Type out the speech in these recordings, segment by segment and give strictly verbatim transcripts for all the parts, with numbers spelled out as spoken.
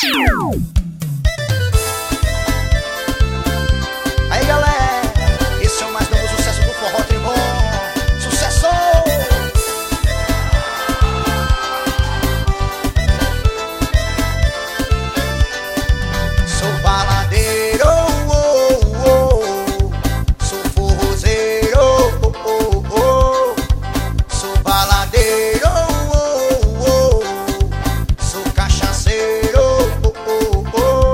Aí galera, esse é o mais novo sucesso do Forró Tribom. Sucesso! Sou baladeiro, oh, oh. Sou forrozeiro, oh, oh, oh. Sou baladeiro, oh, oh. Sou cachaceiro, oh, oh,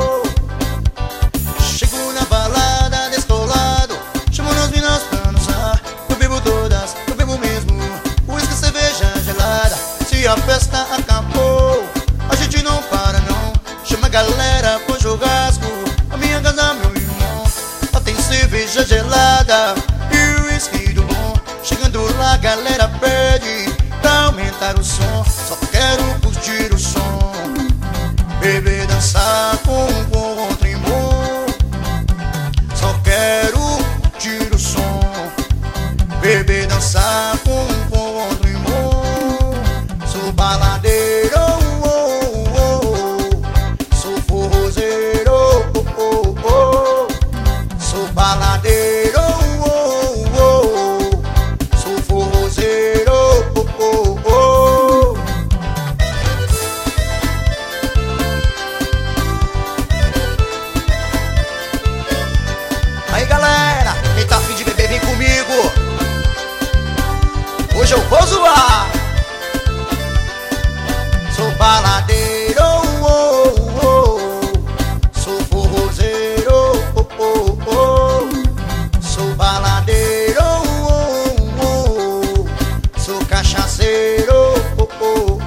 oh. Chego na balada descolado, chamo nas minas pra dançar. Eu bebo todas, eu bebo mesmo uísque, cerveja gelada. Se a festa acabou, a gente não para não. Chama a galera pro churrasco, a minha casa, meu irmão. Lá tem cerveja gelada e uísque do bom. Chegando lá a galera pede pra aumentar o som. Só quero curtir o som, beber, dançar com um forró Tribom. Só quero curtir o som, beber, dançar com um forró Tribom. Sou baladeiro, oh, oh, oh. Sou forrozeiro, oh, oh, oh. Sou baladeiro, oh, oh, oh. Sou forrozeiro, oh, oh, oh. Aí galera, quem tá afim de beber vem comigo. Hoje eu vou zoar. Sou baladeiro, oh, oh, oh. Sou forrozeiro, oh, oh, oh. Sou baladeiro, oh, oh, oh. Sou cachaceiro, oh, oh,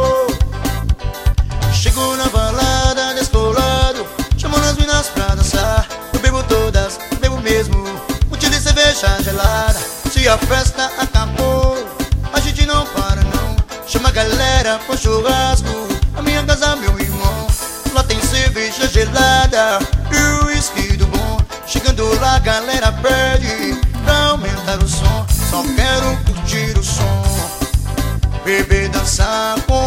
oh. Chego na balada descolado, chamo as minas pra dançar. Eu bebo todas, eu bebo mesmo um de cerveja gelada. Se a festa acabou, a gente não para não. Chama a galera pro churrasco, a minha casa, meu irmão. Lá tem cerveja gelada e uísque do bom. Chegando lá a galera pede pra aumentar o som. Só quero curtir o som, beber, dançar com